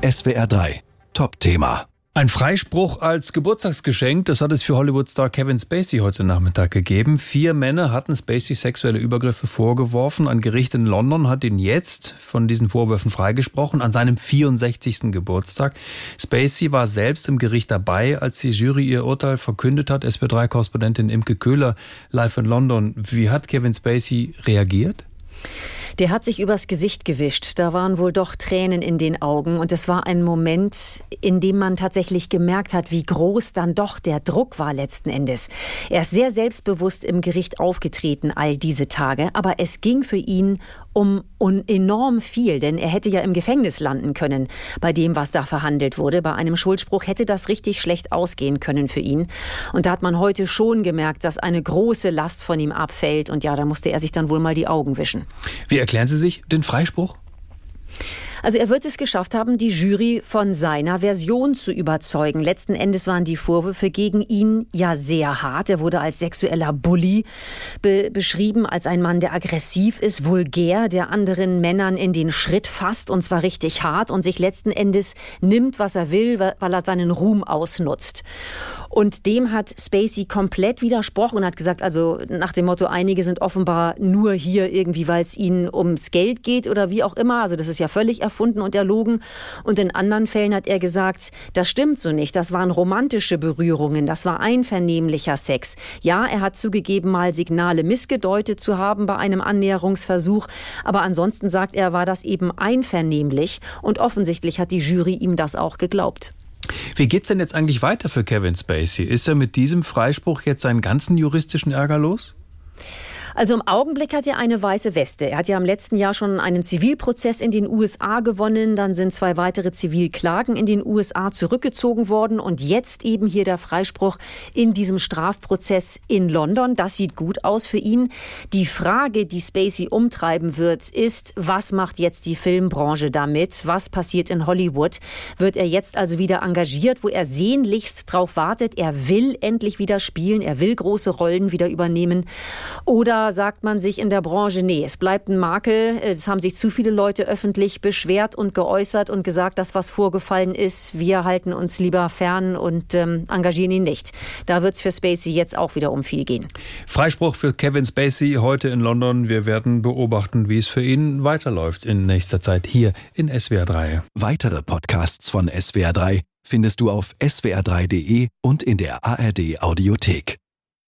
SWR 3 Top-Thema. Ein Freispruch als Geburtstagsgeschenk, das hat es für Hollywood-Star Kevin Spacey heute Nachmittag gegeben. 4 Männer hatten Spacey sexuelle Übergriffe vorgeworfen. Ein Gericht in London hat ihn jetzt von diesen Vorwürfen freigesprochen, an seinem 64. Geburtstag. Spacey war selbst im Gericht dabei, als die Jury ihr Urteil verkündet hat. SWR3-Korrespondentin Imke Köhler, live in London. Wie hat Kevin Spacey reagiert? Der hat sich übers Gesicht gewischt. Da waren wohl doch Tränen in den Augen. Und es war ein Moment, in dem man tatsächlich gemerkt hat, wie groß dann doch der Druck war letzten Endes. Er ist sehr selbstbewusst im Gericht aufgetreten all diese Tage. Aber es ging für ihn um enorm viel, denn er hätte ja im Gefängnis landen können bei dem, was da verhandelt wurde. Bei einem Schuldspruch hätte das richtig schlecht ausgehen können für ihn. Und da hat man heute schon gemerkt, dass eine große Last von ihm abfällt. Und ja, da musste er sich dann wohl mal die Augen wischen. Wie erklären Sie sich den Freispruch? Also er wird es geschafft haben, die Jury von seiner Version zu überzeugen. Letzten Endes waren die Vorwürfe gegen ihn ja sehr hart. Er wurde als sexueller Bully beschrieben, als ein Mann, der aggressiv ist, vulgär, der anderen Männern in den Schritt fasst, und zwar richtig hart, und sich letzten Endes nimmt, was er will, weil er seinen Ruhm ausnutzt. Und dem hat Spacey komplett widersprochen und hat gesagt, also nach dem Motto, einige sind offenbar nur hier irgendwie, weil es ihnen ums Geld geht oder wie auch immer. Also das ist ja völlig erfunden und erlogen. Und in anderen Fällen hat er gesagt, das stimmt so nicht. Das waren romantische Berührungen, das war einvernehmlicher Sex. Ja, er hat zugegeben, mal Signale missgedeutet zu haben bei einem Annäherungsversuch. Aber ansonsten, sagt er, war das eben einvernehmlich. Und offensichtlich hat die Jury ihm das auch geglaubt. Wie geht's denn jetzt eigentlich weiter für Kevin Spacey? Ist er mit diesem Freispruch jetzt seinen ganzen juristischen Ärger los? Also im Augenblick hat er eine weiße Weste. Er hat ja im letzten Jahr schon einen Zivilprozess in den USA gewonnen. Dann sind 2 weitere Zivilklagen in den USA zurückgezogen worden. Und jetzt eben hier der Freispruch in diesem Strafprozess in London. Das sieht gut aus für ihn. Die Frage, die Spacey umtreiben wird, ist, was macht jetzt die Filmbranche damit? Was passiert in Hollywood? Wird er jetzt also wieder engagiert, wo er sehnlichst drauf wartet? Er will endlich wieder spielen. Er will große Rollen wieder übernehmen. Oder sagt man sich in der Branche, nee, es bleibt ein Makel. Es haben sich zu viele Leute öffentlich beschwert und geäußert und gesagt, das, was vorgefallen ist, wir halten uns lieber fern und engagieren ihn nicht. Da wird es für Spacey jetzt auch wieder um viel gehen. Freispruch für Kevin Spacey heute in London. Wir werden beobachten, wie es für ihn weiterläuft in nächster Zeit hier in SWR 3. Weitere Podcasts von SWR 3 findest du auf swr3.de und in der ARD Audiothek.